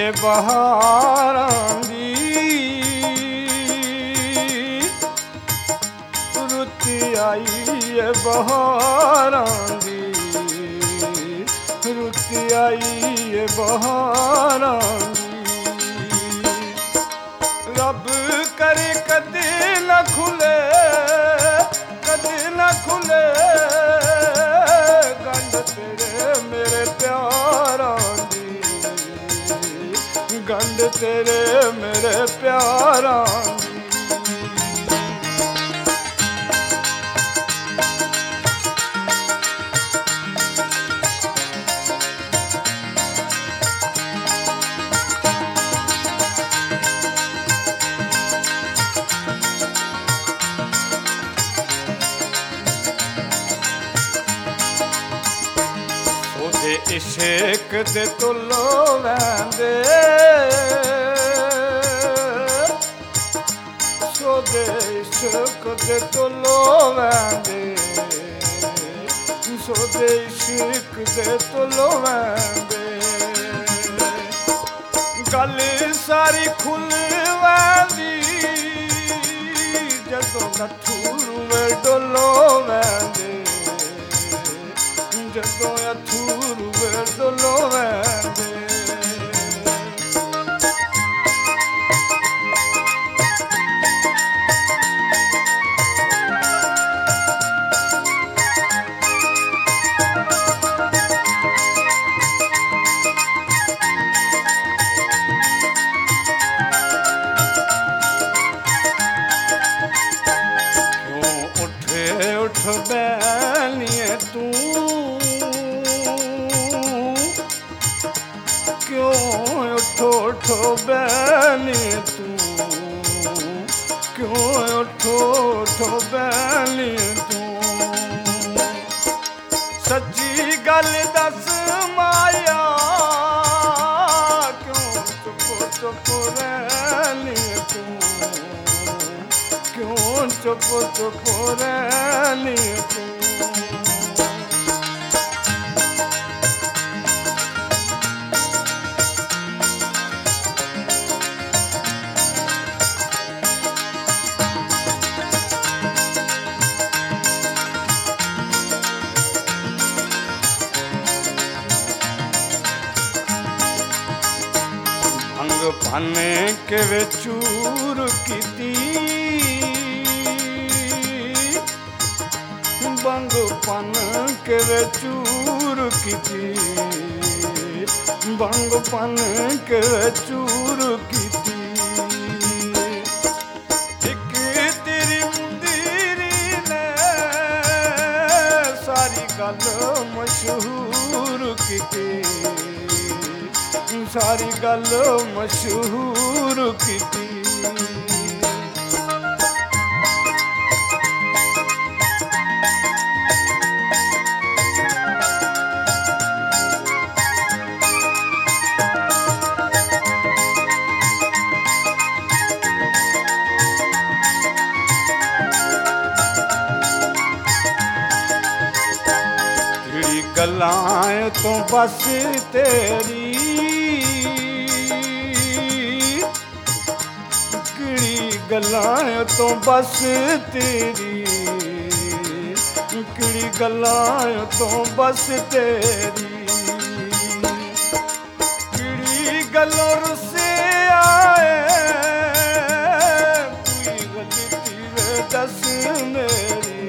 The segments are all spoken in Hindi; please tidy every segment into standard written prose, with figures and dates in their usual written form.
ਏ ਬਹਾਰਾਂ ਦੀ ਰੁੱਤ ਆਈ ਏ ਬਹਾਰਾਂ ਦੀ ਰੁੱਤ ਆਈ ਏ ਬਹਾਰਾਂ ਦੀ ਰੱਬ ਕਰੇ ਕਦੇ ਨਾ ਖੁੱਲੇ ਕਦੇ ਨਾ ਖੁੱਲੇ ਗੰਢ ਤੇਰੇ ਮੇਰੇ ਪਿਆਰਾਂ ਦੀ ਗੰਢ ਤੇਰੇ ਮੇਰੇ ਪਿਆਰਾਂ ਦੀ इश्क दे तुलो वैंदे सोदे इश्क दे तुलो वैंदे सोदे इश्क दे तुलो वैंदे गल सारी खुल वैंदी जदों नठूर डोलो वैंदे जदों अथूर डोलो वैंदे क्यों उठे उठ बैनिए तू क्यों उठो उठो बैनी तू क्यों उठो उठो बैनी तू सच्ची गल दस माया क्यों चुप चुप रहनी तू क्यों चुप चुप रहनी तू भन के वे चूर कीती बंग पन के वे चूर कीती बंग पन के वे चूर कीती एक तेरी मुंदरी ने सारी गल मशहूर कीती सारी गल मशहूर कीती तेरी गल्लां तो बस तेरी गल्लां तो बस तेरी किड़ी गल्लां तो बस तेरी किड़ी गल्लों रुसे आए कोई गलती वे दस मेरी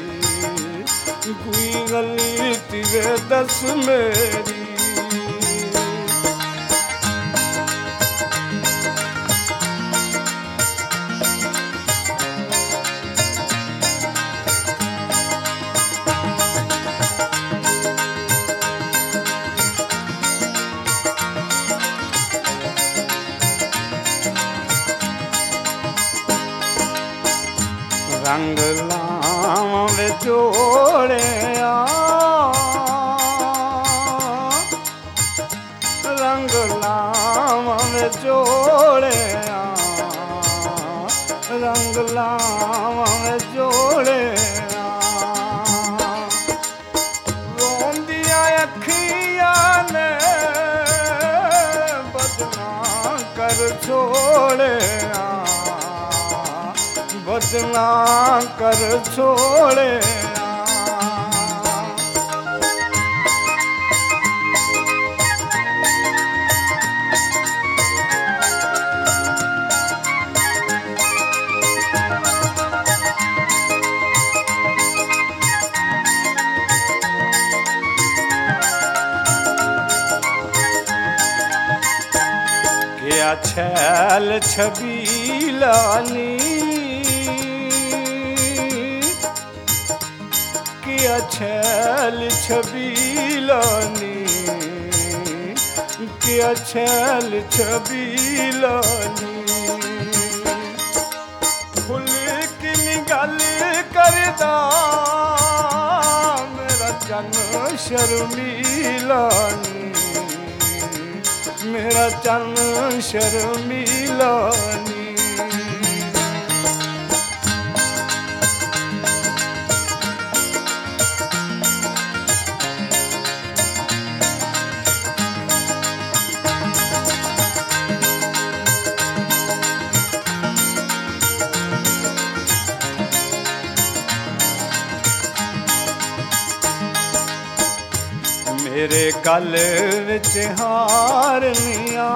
कोई गलती वे दस मेरी रंग लावे जोड़े रंग लावे जोड़े रंग लावे जोड़े रोंदियां अखियां ने बदनाम बदना कर छोड़े। क्या छैल छबीलानी, क्या छैल छबीलानी, क्या छैल छबीलानी। फुल की गल करदा मेरा जन शर्मीलानी, मेरा चन शर्मीलानी। मेरे गल विच हारनियां,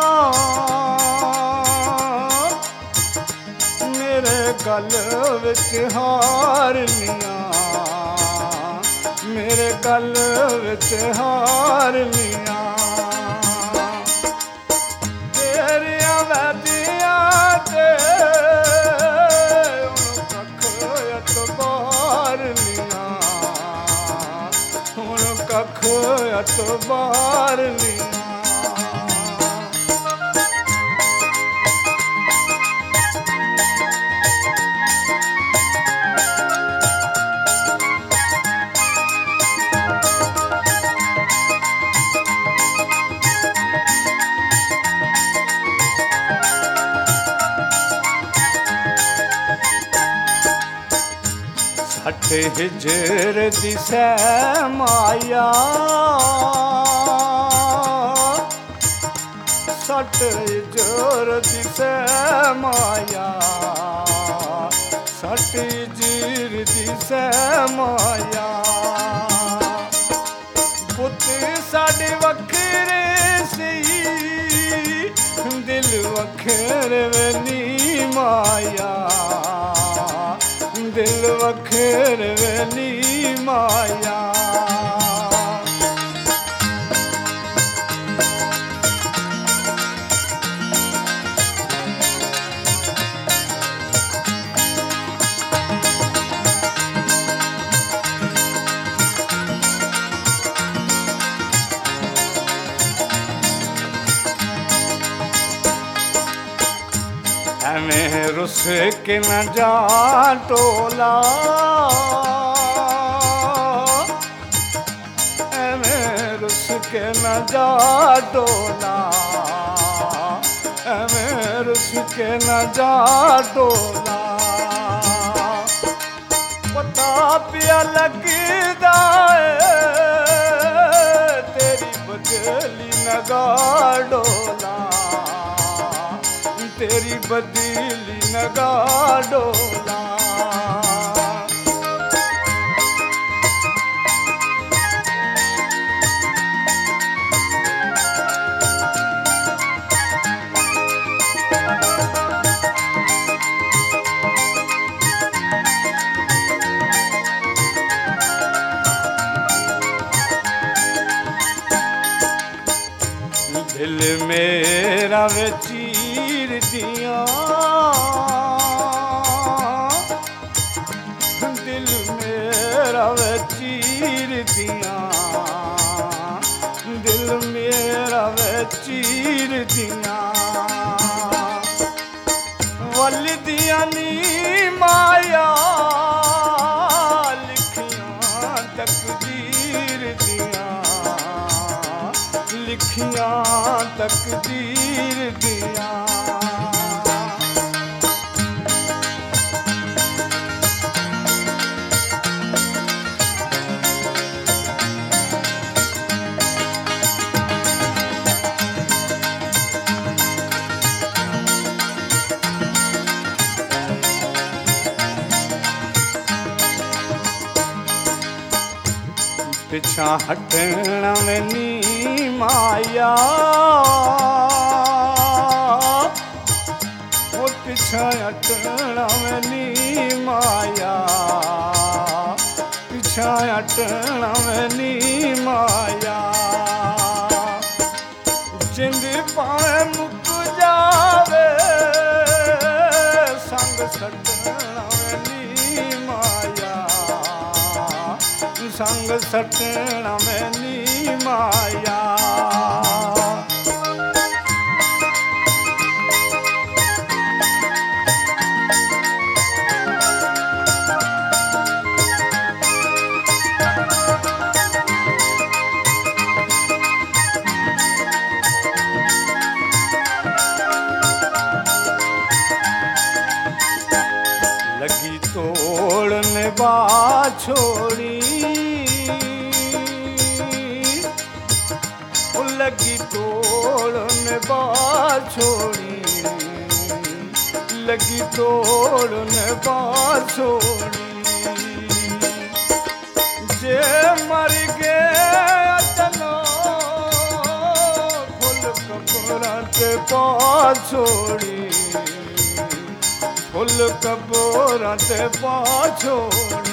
मेरे गल विच हारनियां, मेरे गल विच हारनियां। तेरियां वैदियां ते कख अतबारनियां, हुण कख अतबारनियां। सट हिजर दिसै माया, सट हिजर दिसै माया, सट हिजर दिसै माया। पुत साडे वखरे सी, दिल वखरे नी माया, दिल वखरे नी माया। एवें रुस के न जा टोला, एवें रुस के न जा टोला, एवें रुस के न जा टोला। पता पिया लगदा तेरी बदली नगा डोला, तेरी बदली नगा डोला। दिल मेरा वे चीर दिया, दिल मेरा वे चीर दिया, दिल मेरा वे चीर दिया। वल दिया नी माया लिखियां तकदीर दिया, लिखियां तकदीर दिया। पिछा हटना में नी माया, ओ पिछा हटना में नी माया, पिछा हटना में नी माया। जिंद पाए मुक जावे संग सटना में नी माया, संग सटना में नी माया। लगी तोड़ने बाछोड़ी, लगी तोड़ने बाछोड़ी, लगी तोड़ने बाछोड़ी। जे मर गए चलो फुल कपड़ा ते पाछोड़ी, फुल कपड़ा ते पाछोड़ी।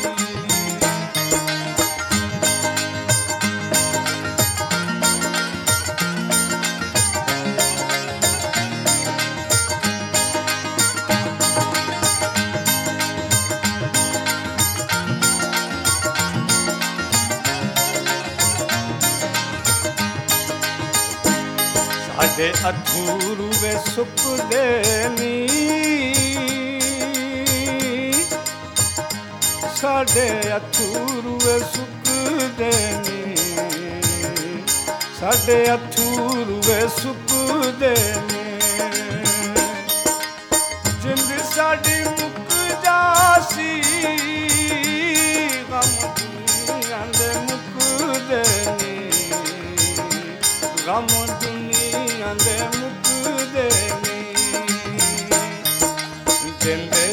साडे अधूरू वे सुख देनी, साडे अधूरू वे सुख देनी, साडे अधूरू वे सुख देनी। जिंद साडी मुक जासी गम दुनिया दे मुक देनी, गम दुनिया दे मुक देनी। जिंद